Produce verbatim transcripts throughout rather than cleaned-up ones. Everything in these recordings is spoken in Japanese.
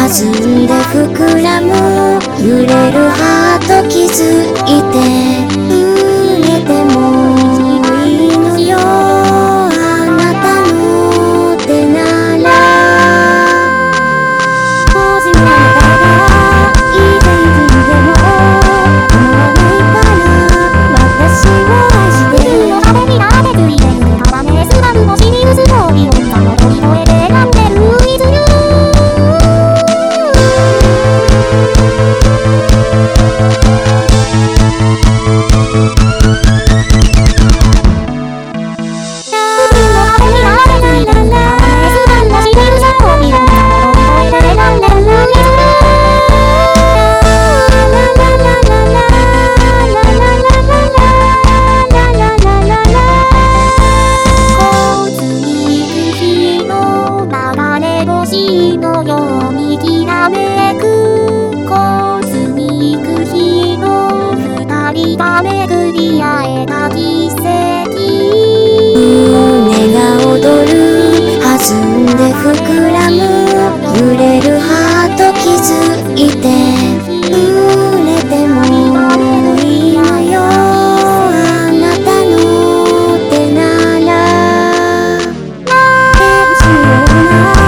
弾んで膨らむ揺れるハート気づいて触れてもいいのよあなたの手なら当時のあなたがいついつでも思わないから私を愛してるの壁になってついてるハワメスラムのシリウスのビヨンカの鳥越えで選んでるいずる星のようにきらめく交通に行く日の二人が巡り会えた奇跡胸が躍る弾んで膨らむ揺れるハート気づいて触れてもいいのよあなたの手なら天使のような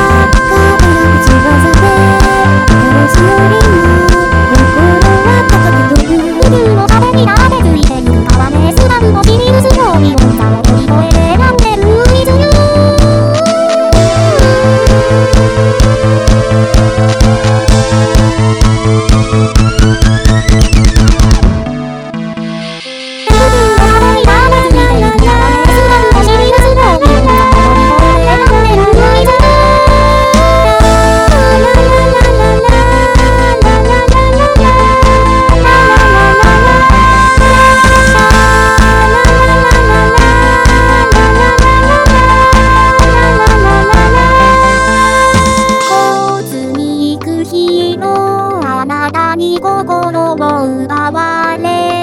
心を奪われ